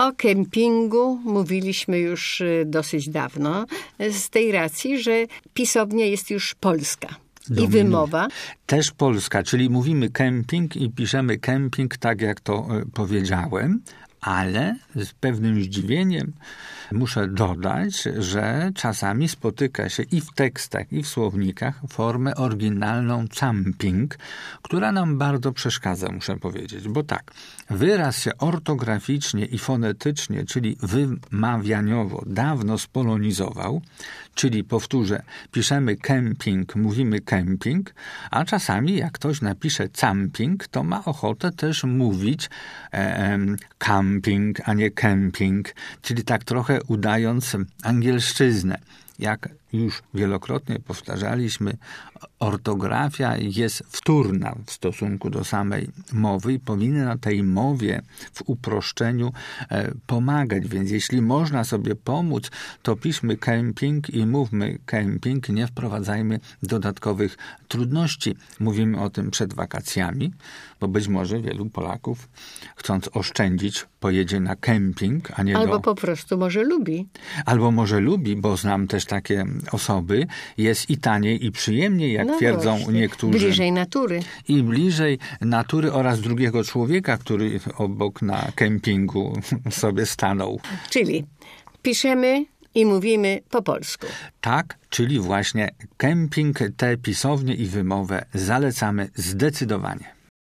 O kempingu mówiliśmy już dosyć dawno, z tej racji, że pisownia jest już polska. I wymowa. Też polska, czyli mówimy kemping i piszemy kemping, tak jak to powiedziałem, ale z pewnym zdziwieniem muszę dodać, że czasami spotyka się i w tekstach, i w słownikach formę oryginalną camping, która nam bardzo przeszkadza, muszę powiedzieć. Bo tak, wyraz się ortograficznie i fonetycznie, czyli wymawianiowo, dawno spolonizował, czyli powtórzę, piszemy kemping, mówimy kemping, a czasami jak ktoś napisze camping, to ma ochotę też mówić camping, a nie camping, czyli tak trochę udając angielszczyznę. Jak już wielokrotnie powtarzaliśmy, ortografia jest wtórna w stosunku do samej mowy i powinna tej mowie w uproszczeniu pomagać. Więc jeśli można sobie pomóc, to piszmy camping i mówmy camping, nie wprowadzajmy dodatkowych trudności. Mówimy o tym przed wakacjami, bo być może wielu Polaków, chcąc oszczędzić, pojedzie na kemping, a nie Albo po prostu może lubi. Albo może lubi, bo znam też takie osoby. Jest i taniej, i przyjemniej, jak twierdzą właśnie niektórzy. Bliżej natury. I bliżej natury oraz drugiego człowieka, który obok na kempingu sobie stanął. Czyli piszemy i mówimy po polsku. Tak, czyli właśnie kemping, tę pisownię i wymowę zalecamy zdecydowanie.